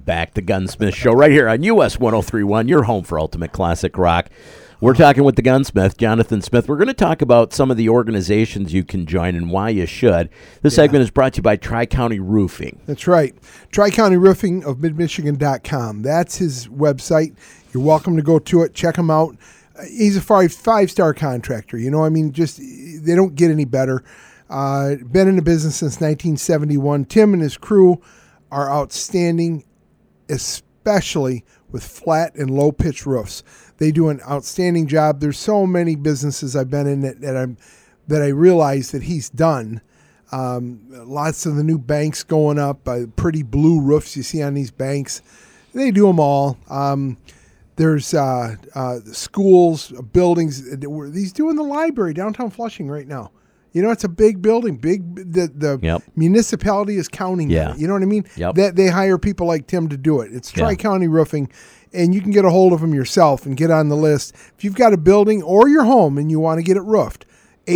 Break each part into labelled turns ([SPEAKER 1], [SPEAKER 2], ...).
[SPEAKER 1] back. The Gunsmith Show right here on US 103.1, your home for Ultimate Classic Rock. We're talking with the Gunsmith, Jonathan Smith. We're going to talk about some of the organizations you can join and why you should. This segment is brought to you by Tri-County Roofing.
[SPEAKER 2] That's right. Tri-County Roofing of MidMichigan.com. That's his website. You're welcome to go to it. Check him out. He's a five-star contractor. You know, I mean, just they don't get any better. Been in the business since 1971. Tim and his crew are outstanding, especially with flat and low pitch roofs. They do an outstanding job. There's so many businesses I've been in that I realize that he's done. Lots of the new banks going up, pretty blue roofs you see on these banks. They do them all. There's schools, buildings. He's doing the library downtown Flushing right now. You know, it's a big building. The municipality is counting it. You know what I mean?
[SPEAKER 1] Yep.
[SPEAKER 2] They hire people like Tim to do it. It's Tri-County Roofing, and you can get a hold of them yourself and get on the list. If you've got a building or your home and you want to get it roofed,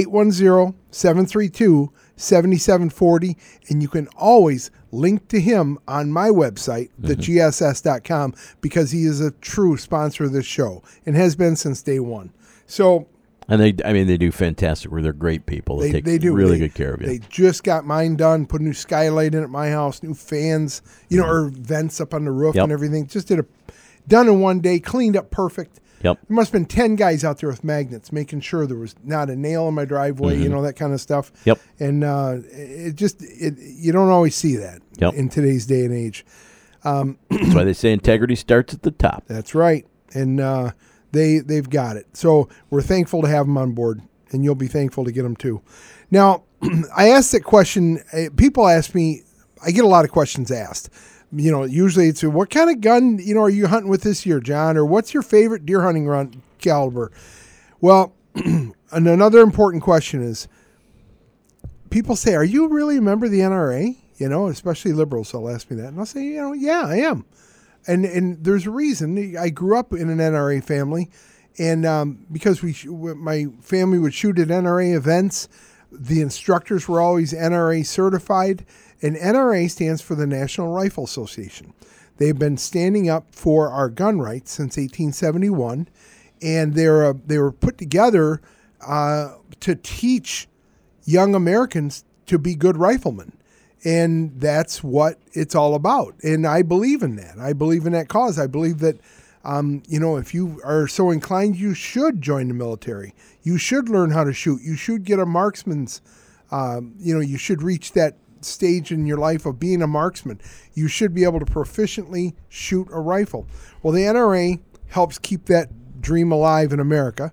[SPEAKER 2] 810-732-7740, and you can always link to him on my website, thegss.com, because he is a true sponsor of this show and has been since day one. So...
[SPEAKER 1] And they do fantastic work. They're great people. They do really good care of you.
[SPEAKER 2] They just got mine done, put a new skylight in at my house, new fans, or vents up on the roof and everything. Just done in one day, cleaned up perfect.
[SPEAKER 1] Yep.
[SPEAKER 2] There must have been 10 guys out there with magnets, making sure there was not a nail in my driveway, that kind of stuff.
[SPEAKER 1] Yep.
[SPEAKER 2] And you don't always see that in today's day and age.
[SPEAKER 1] That's why they say integrity starts at the top.
[SPEAKER 2] That's right. And they've got it. So we're thankful to have them on board, and you'll be thankful to get them too. Now, I asked that question. People ask me, I get a lot of questions asked. Usually it's, what kind of gun, are you hunting with this year, John? Or what's your favorite deer hunting run caliber? Well, and another important question is, people say, are you really a member of the NRA? Especially liberals, they'll ask me that. And I'll say, yeah, I am. And there's a reason. I grew up in an NRA family, and because my family would shoot at NRA events, the instructors were always NRA certified, and NRA stands for the National Rifle Association. They've been standing up for our gun rights since 1871, and they were put together to teach young Americans to be good riflemen. And that's what it's all about. And I believe in that. I believe in that cause. I believe that, if you are so inclined, you should join the military. You should learn how to shoot. You should get a marksman's, you should reach that stage in your life of being a marksman. You should be able to proficiently shoot a rifle. Well, the NRA helps keep that dream alive in America.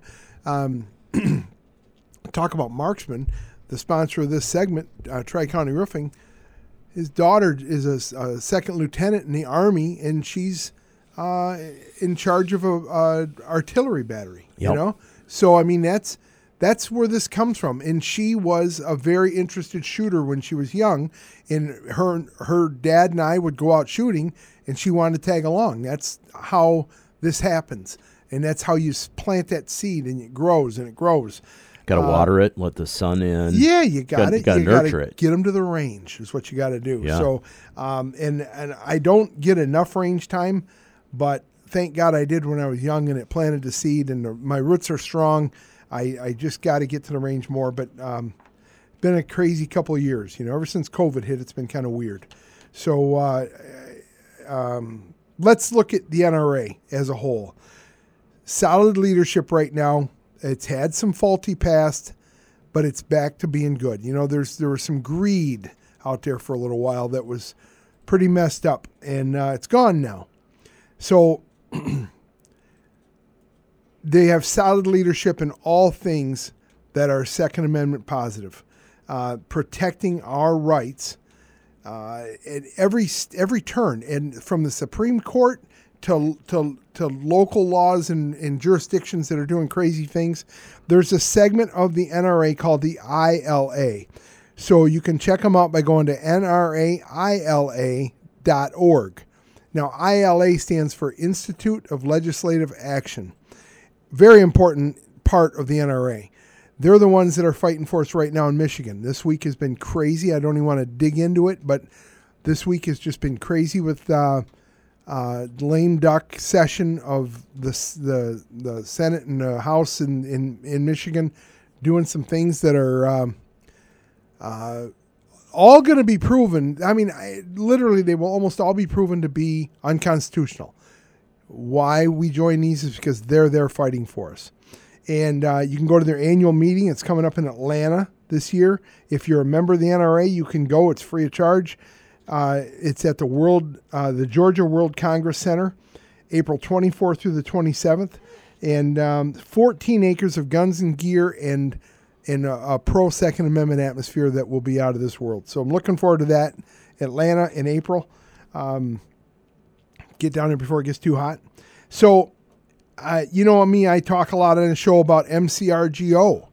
[SPEAKER 2] Talk about marksman, the sponsor of this segment, Tri-County Roofing. His daughter is a second lieutenant in the Army, and she's in charge of a artillery battery. So I mean that's where this comes from. And she was a very interested shooter when she was young, and her dad and I would go out shooting, and she wanted to tag along. That's how this happens, and that's how you plant that seed, and it grows and it grows.
[SPEAKER 1] Got to water it, let the sun in.
[SPEAKER 2] Yeah, you got it.
[SPEAKER 1] Got to nurture it.
[SPEAKER 2] Get them to the range is what you got to do.
[SPEAKER 1] Yeah.
[SPEAKER 2] So, and I don't get enough range time, but thank God I did when I was young, and it planted the seed, and my roots are strong. I just got to get to the range more, but been a crazy couple of years. Ever since COVID hit, it's been kind of weird. So let's look at the NRA as a whole. Solid leadership right now. It's had some faulty past, but it's back to being good. There was some greed out there for a little while that was pretty messed up, and it's gone now. So they have solid leadership in all things that are Second Amendment positive, protecting our rights at every turn, and from the Supreme Court to local laws and jurisdictions that are doing crazy things. There's a segment of the NRA called the ILA. So you can check them out by going to nraila.org. Now, ILA stands for Institute of Legislative Action. Very important part of the NRA. They're the ones that are fighting for us right now in Michigan. This week has been crazy. I don't even want to dig into it, but this week has just been crazy with lame duck session of the Senate and the House in Michigan, doing some things that are all going to be proven. I mean, literally, they will almost all be proven to be unconstitutional. Why we join these is because they're there fighting for us. And you can go to their annual meeting. It's coming up in Atlanta this year. If you're a member of the NRA, you can go. It's free of charge. It's at the Georgia World Congress Center, April 24th through the 27th. And 14 acres of guns and gear and a pro-Second Amendment atmosphere that will be out of this world. So I'm looking forward to that. Atlanta in April. Get down there before it gets too hot. So, you know me, I talk a lot on the show about MCRGO.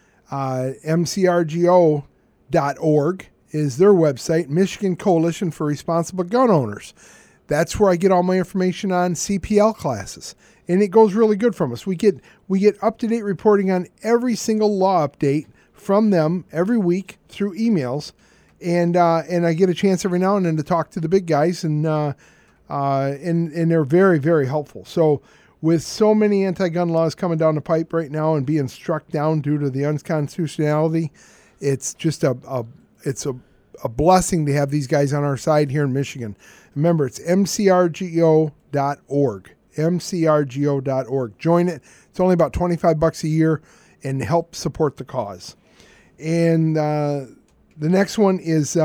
[SPEAKER 2] MCRGO.org is their website, Michigan Coalition for Responsible Gun Owners. That's where I get all my information on CPL classes. And it goes really good from us. We get up-to-date reporting on every single law update from them every week through emails. And I get a chance every now and then to talk to the big guys, and they're very, very helpful. So with so many anti-gun laws coming down the pipe right now and being struck down due to the unconstitutionality, it's just a blessing to have these guys on our side here in Michigan. Remember, it's mcrgo.org. mcrgo.org. Join it. It's only about $25 a year, and help support the cause. And the next one is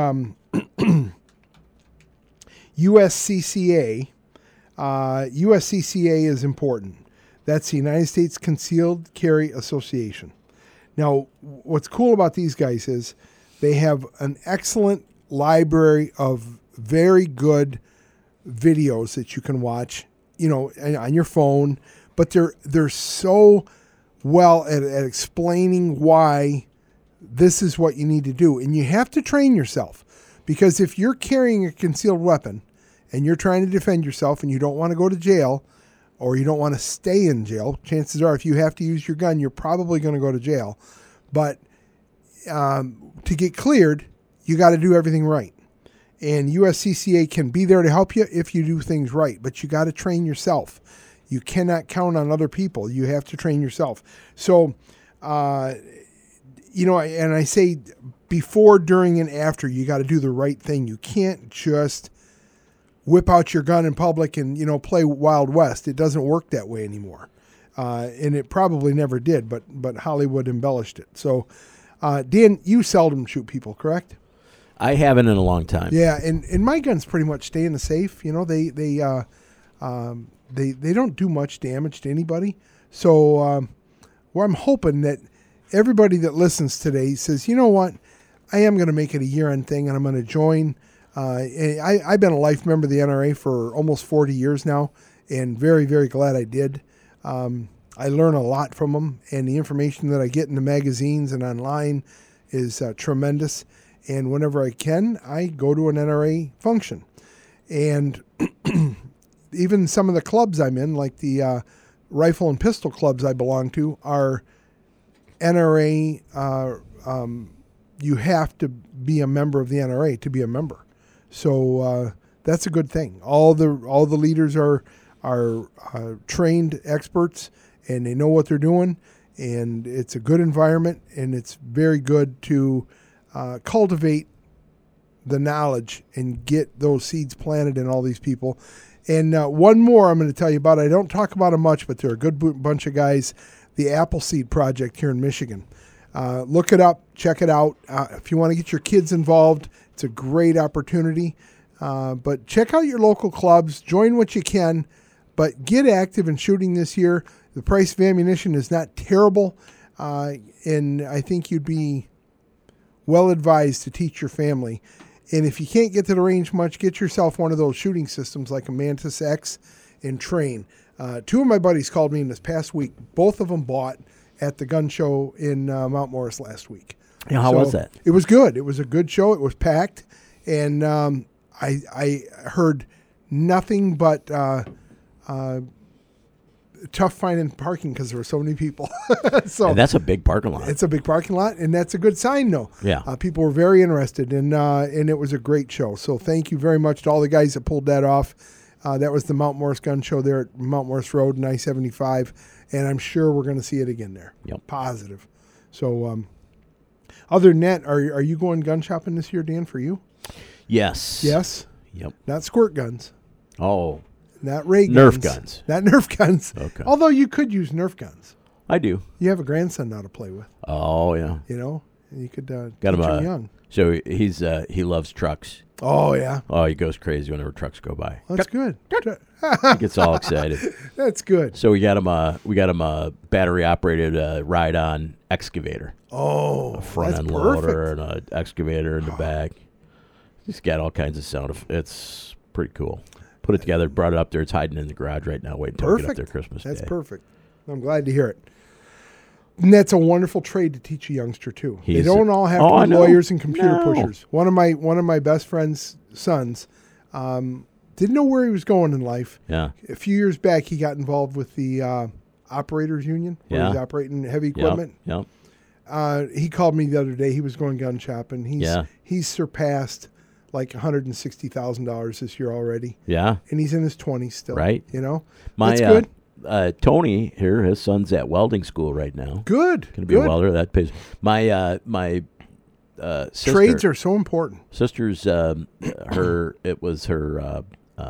[SPEAKER 2] USCCA. USCCA is important. That's the United States Concealed Carry Association. Now, what's cool about these guys is they have an excellent library of very good videos that you can watch, on your phone. But they're so well at explaining why this is what you need to do. And you have to train yourself, because if you're carrying a concealed weapon and you're trying to defend yourself and you don't want to go to jail, or you don't want to stay in jail, chances are if you have to use your gun, you're probably going to go to jail. But to get cleared, you got to do everything right. And USCCA can be there to help you if you do things right, but you got to train yourself. You cannot count on other people. You have to train yourself. So, and I say before, during, and after, you got to do the right thing. You can't just whip out your gun in public and, play Wild West. It doesn't work that way anymore. And it probably never did, but Hollywood embellished it. So, Dan, you seldom shoot people, correct?
[SPEAKER 1] I haven't in a long time.
[SPEAKER 2] Yeah, and my guns pretty much stay in the safe. They don't do much damage to anybody. So well, I'm hoping that everybody that listens today says, you know what, I am going to make it a year-end thing, and I'm going to join. I've been a life member of the NRA for almost 40 years now, and very, very glad I did. I learn a lot from them, and the information that I get in the magazines and online is tremendous. And whenever I can, I go to an NRA function. And even some of the clubs I'm in, like the rifle and pistol clubs I belong to, are NRA. You have to be a member of the NRA to be a member. So that's a good thing. All the leaders are trained experts, and they know what they're doing. And it's a good environment, and it's very good to cultivate the knowledge and get those seeds planted in all these people. And one more I'm going to tell you about. I don't talk about them much, but they're a good bunch of guys. The Appleseed Project here in Michigan. Look it up. Check it out. If you want to get your kids involved, it's a great opportunity. But check out your local clubs. Join what you can. But get active in shooting this year. The price of ammunition is not terrible. And I think you'd be well advised to teach your family. And if you can't get to the range much, get yourself one of those shooting systems like a Mantis X and train. Two of my buddies called me in this past week. Both of them bought at the gun show in Mount Morris last week.
[SPEAKER 1] Yeah, how was that?
[SPEAKER 2] It was good. It was a good show. It was packed. And I heard nothing but tough finding parking because there were so many people.
[SPEAKER 1] And that's a big parking lot.
[SPEAKER 2] It's a big parking lot, and that's a good sign, though.
[SPEAKER 1] Yeah.
[SPEAKER 2] People were very interested, and it was a great show. So thank you very much to all the guys that pulled that off. That was the Mount Morris Gun Show there at Mount Morris Road and I-75, and I'm sure we're going to see it again there.
[SPEAKER 1] Yep.
[SPEAKER 2] Positive. So other than that, are you going gun shopping this year, Dan, for you?
[SPEAKER 1] Yes.
[SPEAKER 2] Yes?
[SPEAKER 1] Yep.
[SPEAKER 2] Not squirt guns.
[SPEAKER 1] Oh,
[SPEAKER 2] Not ray guns.
[SPEAKER 1] Nerf guns.
[SPEAKER 2] Not Nerf guns.
[SPEAKER 1] Okay.
[SPEAKER 2] Although you could use Nerf guns.
[SPEAKER 1] I do.
[SPEAKER 2] You have a grandson now to play with,
[SPEAKER 1] Oh, yeah.
[SPEAKER 2] you know? And you could
[SPEAKER 1] Got
[SPEAKER 2] teach
[SPEAKER 1] him
[SPEAKER 2] him young.
[SPEAKER 1] So he loves trucks.
[SPEAKER 2] Oh, yeah.
[SPEAKER 1] Oh, he goes crazy whenever trucks go by.
[SPEAKER 2] That's good.
[SPEAKER 1] He gets all excited.
[SPEAKER 2] That's good.
[SPEAKER 1] So we got him a battery operated ride-on excavator.
[SPEAKER 2] Oh,
[SPEAKER 1] A front
[SPEAKER 2] that's
[SPEAKER 1] end
[SPEAKER 2] perfect.
[SPEAKER 1] loader and an excavator in the back. He's got all kinds of sound. It's pretty cool. Put it together, brought it up there. It's hiding in the garage right now, waiting until we get up there Christmas
[SPEAKER 2] That's
[SPEAKER 1] Day.
[SPEAKER 2] perfect. I'm glad to hear it. And that's a wonderful trade to teach a youngster too. They
[SPEAKER 1] He's-
[SPEAKER 2] don't all have
[SPEAKER 1] Oh,
[SPEAKER 2] to
[SPEAKER 1] I
[SPEAKER 2] be
[SPEAKER 1] know.
[SPEAKER 2] lawyers and computer
[SPEAKER 1] No.
[SPEAKER 2] pushers. One of my best friend's sons didn't know where he was going in life.
[SPEAKER 1] Yeah.
[SPEAKER 2] A few years back, he got involved with the operators union, where he's
[SPEAKER 1] Yeah.
[SPEAKER 2] operating heavy equipment.
[SPEAKER 1] Yep.
[SPEAKER 2] He called me the other day. He was going gun shopping.
[SPEAKER 1] Yeah.
[SPEAKER 2] He's surpassed like $160,000 this year already,
[SPEAKER 1] Yeah.
[SPEAKER 2] and he's in his 20s still.
[SPEAKER 1] Right.
[SPEAKER 2] You know,
[SPEAKER 1] My
[SPEAKER 2] that's good.
[SPEAKER 1] Tony here, his son's at welding school right now.
[SPEAKER 2] Good.
[SPEAKER 1] Going to be
[SPEAKER 2] good.
[SPEAKER 1] a welder. That pays. My sister,
[SPEAKER 2] Trades are so important.
[SPEAKER 1] sister's it was her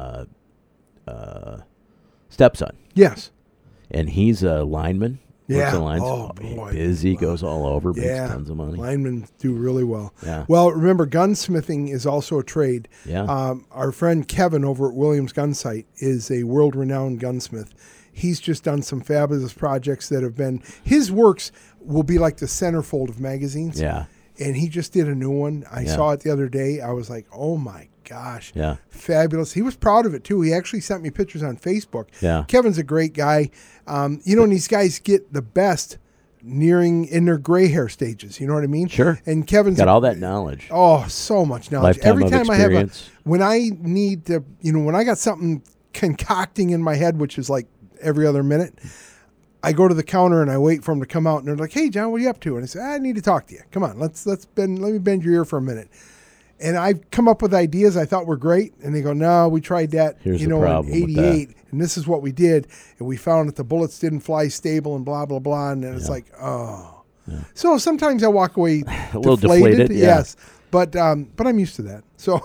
[SPEAKER 1] stepson,
[SPEAKER 2] Yes.
[SPEAKER 1] and he's a lineman. Works
[SPEAKER 2] Yeah.
[SPEAKER 1] the lines.
[SPEAKER 2] Oh,
[SPEAKER 1] He's
[SPEAKER 2] boy.
[SPEAKER 1] busy, goes all over, makes
[SPEAKER 2] Yeah.
[SPEAKER 1] tons of money.
[SPEAKER 2] Linemen do really well.
[SPEAKER 1] Yeah.
[SPEAKER 2] Well, remember, gunsmithing is also a trade.
[SPEAKER 1] Yeah.
[SPEAKER 2] Our friend Kevin over at Williams Gun Sight is a world-renowned gunsmith. He's just done some fabulous projects that have been his works will be like the centerfold of magazines.
[SPEAKER 1] Yeah.
[SPEAKER 2] And he just did a new one. I
[SPEAKER 1] Yeah.
[SPEAKER 2] saw it the other day. I was like, oh my gosh.
[SPEAKER 1] Yeah.
[SPEAKER 2] Fabulous. He was proud of it too. He actually sent me pictures on Facebook.
[SPEAKER 1] Yeah.
[SPEAKER 2] Kevin's a great guy. And these guys get the best nearing in their gray hair stages. You know what I mean?
[SPEAKER 1] Sure.
[SPEAKER 2] And Kevin's
[SPEAKER 1] Got all that knowledge.
[SPEAKER 2] Oh, so much knowledge.
[SPEAKER 1] Lifetime
[SPEAKER 2] Every
[SPEAKER 1] of
[SPEAKER 2] time
[SPEAKER 1] experience.
[SPEAKER 2] when I need to, when I got something concocting in my head, which is like every other minute, I go to the counter and I wait for them to come out, and they're like, "Hey, John, what are you up to?" And I say, "I need to talk to you. Come on, let me bend your ear for a minute." And I've come up with ideas I thought were great, and they go, "No, we tried that,
[SPEAKER 1] Here's the
[SPEAKER 2] in
[SPEAKER 1] problem with that."
[SPEAKER 2] '88, and this is what we did, and we found that the bullets didn't fly stable, and blah blah blah." And then it's like, oh. So sometimes I walk away
[SPEAKER 1] A little deflated, yeah.
[SPEAKER 2] yes, but I'm used to that. So,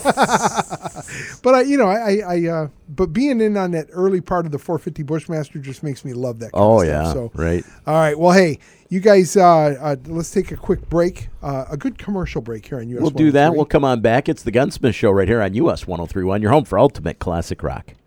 [SPEAKER 2] but but being in on that early part of the 450 Bushmaster just makes me love that kind
[SPEAKER 1] Oh
[SPEAKER 2] of
[SPEAKER 1] yeah.
[SPEAKER 2] stuff. So,
[SPEAKER 1] Right.
[SPEAKER 2] all right. Well, hey, you guys, let's take a quick break, a good commercial break here on US.
[SPEAKER 1] We'll do that.
[SPEAKER 2] 103.
[SPEAKER 1] We'll come on back. It's the Gunsmith Show right here on US 1031, your home for ultimate classic rock.